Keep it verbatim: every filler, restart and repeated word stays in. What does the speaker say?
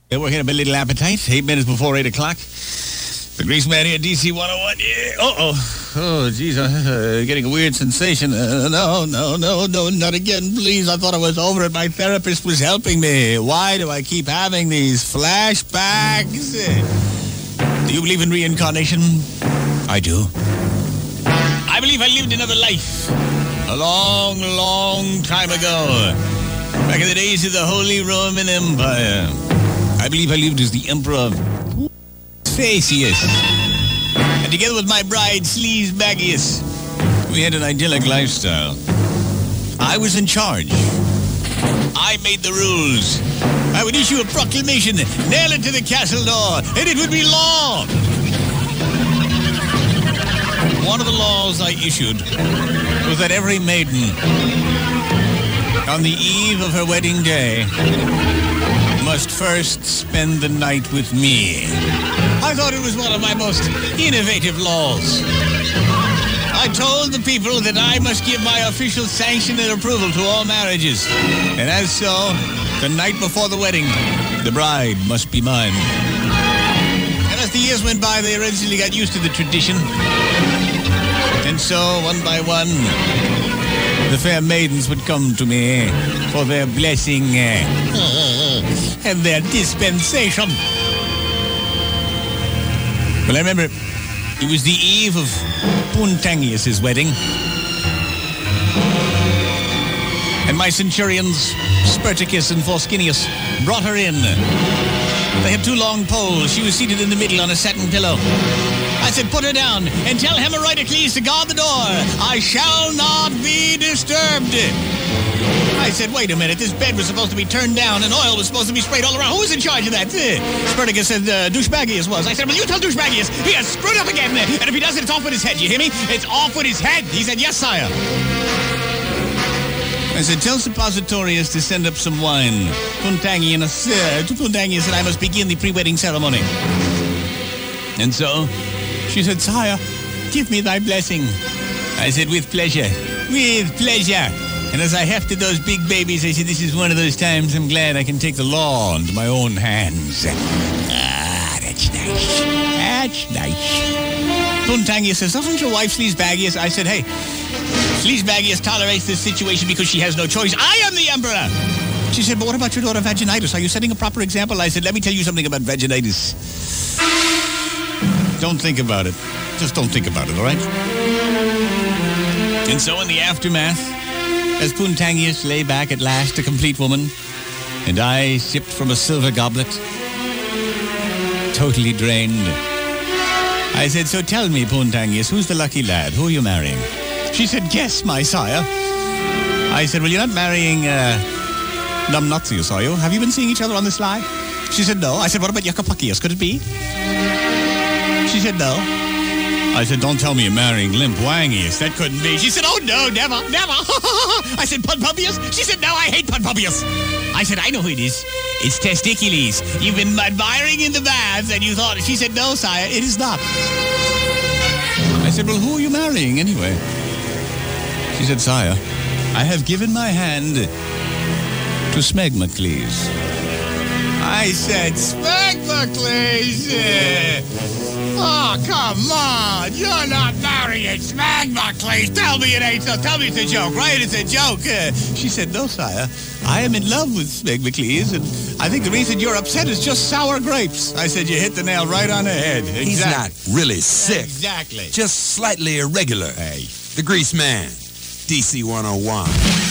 Yeah, we're here a little appetite. Eight minutes before eight o'clock. The Grease Man here, D C one oh one. Yeah. Uh-oh. Oh, geez, I'm uh, getting a weird sensation. Uh, no, no, no, no, not again, please. I thought I was over it. My therapist was helping me. Why do I keep having these flashbacks? Do you believe in reincarnation? I do. I believe I lived another life. A long, long time ago. Back in the days of the Holy Roman Empire. I believe I lived as the Emperor Theseus. And together with my bride, Sleazebagius, we had an idyllic lifestyle. I was in charge. I made the rules. I would issue a proclamation, nail it to the castle door, and it would be law. One of the laws I issued was that every maiden, on the eve of her wedding day, must first spend the night with me. I thought it was one of my most innovative laws. I told the people that I must give my official sanction and approval to all marriages. And as so, the night before the wedding, the bride must be mine. And as the years went by, they eventually got used to the tradition. And so, one by one, the fair maidens would come to me for their blessing uh, and their dispensation. Well, I remember it was the eve of Puntangius' wedding. And my centurions, Spartacus and Forscinius, brought her in. They had two long poles. She was seated in the middle on a satin pillow. I said, put her down and tell Hemerocles to guard the door. I shall not be disturbed. I said, wait a minute, this bed was supposed to be turned down and oil was supposed to be sprayed all around. Who was in charge of that? Uh, Spartacus said uh, Douchebagius was. I said, well, you tell Douchebagius he has screwed up again. And if he does it, it's off with his head. You hear me? It's off with his head. He said, yes, sire. I said, tell Suppositorius to send up some wine. Puntangius, uh, to Puntangius said I must begin the pre-wedding ceremony. And so she said, sire, give me thy blessing. I said, with pleasure. With pleasure. And as I hefted those big babies, I said, this is one of those times I'm glad I can take the law into my own hands. Ah, that's nice. That's nice. Puntangius says, doesn't your wife Sleazebagius? I said, hey, Sleazebagius tolerates this situation because she has no choice. I am the emperor. She said, but what about your daughter Vaginitis? Are you setting a proper example? I said, let me tell you something about Vaginitis. Don't think about it. Just don't think about it, all right? And so in the aftermath, as Puntangius lay back at last, a complete woman, and I sipped from a silver goblet, totally drained, I said, so tell me, Puntangius, who's the lucky lad? Who are you marrying? She said, guess, my sire. I said, well, you're not marrying uh, Numnutius, are you? Have you been seeing each other on the sly? She said, no. I said, what about Jacopucius? Could it be? She said, no. I said, don't tell me you're marrying Lympwangius. That couldn't be. She said, oh, no, never, never. I said, Pudpubius? She said, no, I hate Pudpubius. I said, I know who it is. It's Testicules. You've been admiring in the baths, and you thought... She said, no, sire, it is not. I said, well, who are you marrying, anyway? She said, sire, I have given my hand to Smegmocles. I said, Smegmocles? Oh, come on. You're not marrying Smegmocles. Tell me it ain't so. Tell me it's a joke, right? It's a joke. Uh, she said, no, sire. I am in love with Smegmocles, and I think the reason you're upset is just sour grapes. I said, you hit the nail right on the head. Exactly. He's not really sick. Exactly. Just slightly irregular. Hey. The Grease Man, D C one oh one.